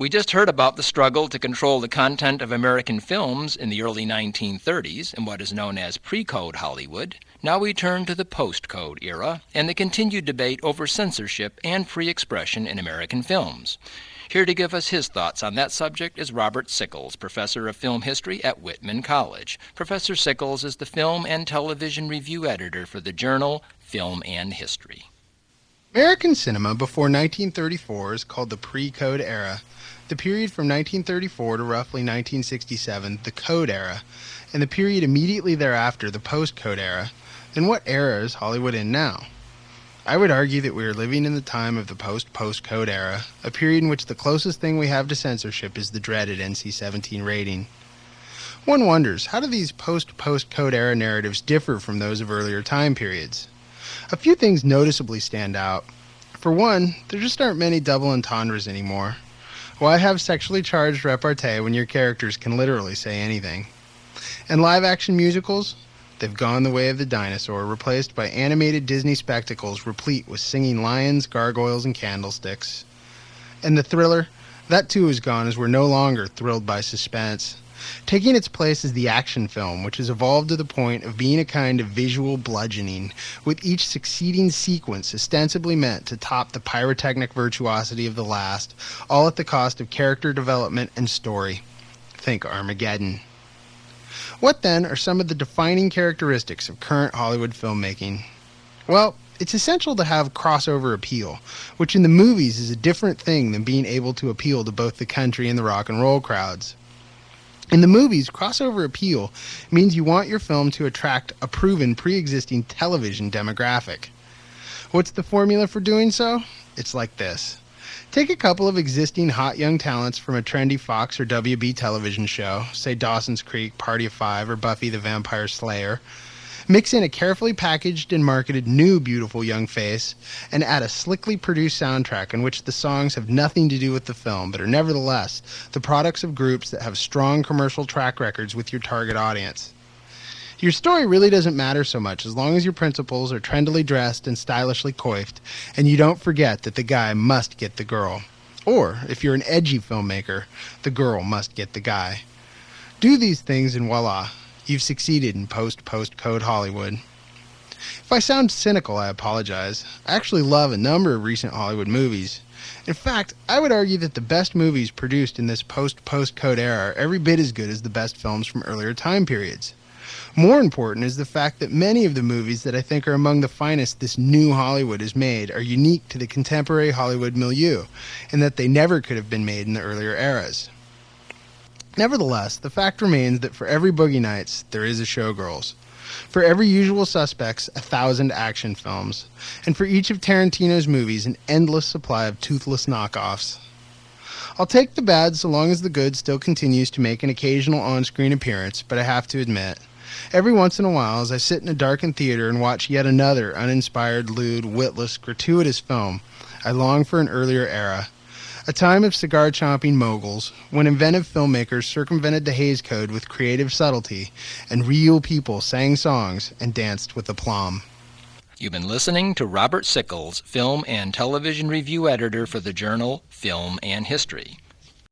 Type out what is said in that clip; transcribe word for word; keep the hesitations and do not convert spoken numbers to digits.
We just heard about the struggle to control the content of American films in the early nineteen thirties in what is known as pre-code Hollywood. Now we turn to the post-code era and the continued debate over censorship and free expression in American films. Here to give us his thoughts on that subject is Robert Sickles, professor of film history at Whitman College. Professor Sickles is the film and television review editor for the journal Film and History. American cinema before nineteen thirty-four is called the pre-code era. The period from nineteen thirty-four to roughly nineteen sixty-seven, the Code era, and the period immediately thereafter, the Post-Code era. Then what era is Hollywood in now? I would argue that we are living in the time of the post-Post-Code era, a period in which the closest thing we have to censorship is the dreaded N C seventeen rating. One wonders, how do these post-Post-Code era narratives differ from those of earlier time periods? A few things noticeably stand out. For one, there just aren't many double entendres anymore. Why have sexually charged repartee when your characters can literally say anything? And live-action musicals? They've gone the way of the dinosaur, replaced by animated Disney spectacles replete with singing lions, gargoyles, and candlesticks. And the thriller? That too is gone, as we're no longer thrilled by suspense. Taking its place is the action film, which has evolved to the point of being a kind of visual bludgeoning, with each succeeding sequence ostensibly meant to top the pyrotechnic virtuosity of the last, all at the cost of character development and story. Think Armageddon. What then are some of the defining characteristics of current Hollywood filmmaking? Well, it's essential to have crossover appeal, which in the movies is a different thing than being able to appeal to both the country and the rock and roll crowds. In the movies, crossover appeal means you want your film to attract a proven pre-existing television demographic. What's the formula for doing so? It's like this. Take a couple of existing hot young talents from a trendy Fox or W B television show, say Dawson's Creek, Party of Five, or Buffy the Vampire Slayer. Mix in a carefully packaged and marketed new beautiful young face, and add a slickly produced soundtrack in which the songs have nothing to do with the film, but are nevertheless the products of groups that have strong commercial track records with your target audience. Your story really doesn't matter so much as long as your principals are trendily dressed and stylishly coiffed, and you don't forget that the guy must get the girl. Or, if you're an edgy filmmaker, the girl must get the guy. Do these things and voila, you've succeeded in post-post-code Hollywood. If I sound cynical, I apologize. I actually love a number of recent Hollywood movies. In fact, I would argue that the best movies produced in this post-post-code era are every bit as good as the best films from earlier time periods. More important is the fact that many of the movies that I think are among the finest this new Hollywood has made are unique to the contemporary Hollywood milieu, and that they never could have been made in the earlier eras. Nevertheless, the fact remains that for every Boogie Nights, there is a Showgirls. For every Usual Suspects, a thousand action films. And for each of Tarantino's movies, an endless supply of toothless knockoffs. I'll take the bad so long as the good still continues to make an occasional on-screen appearance, but I have to admit, every once in a while, as I sit in a darkened theater and watch yet another uninspired, lewd, witless, gratuitous film, I long for an earlier era. A time of cigar-chomping moguls, when inventive filmmakers circumvented the Hays Code with creative subtlety, and real people sang songs and danced with aplomb. You've been listening to Robert Sickles, film and television review editor for the journal Film and History.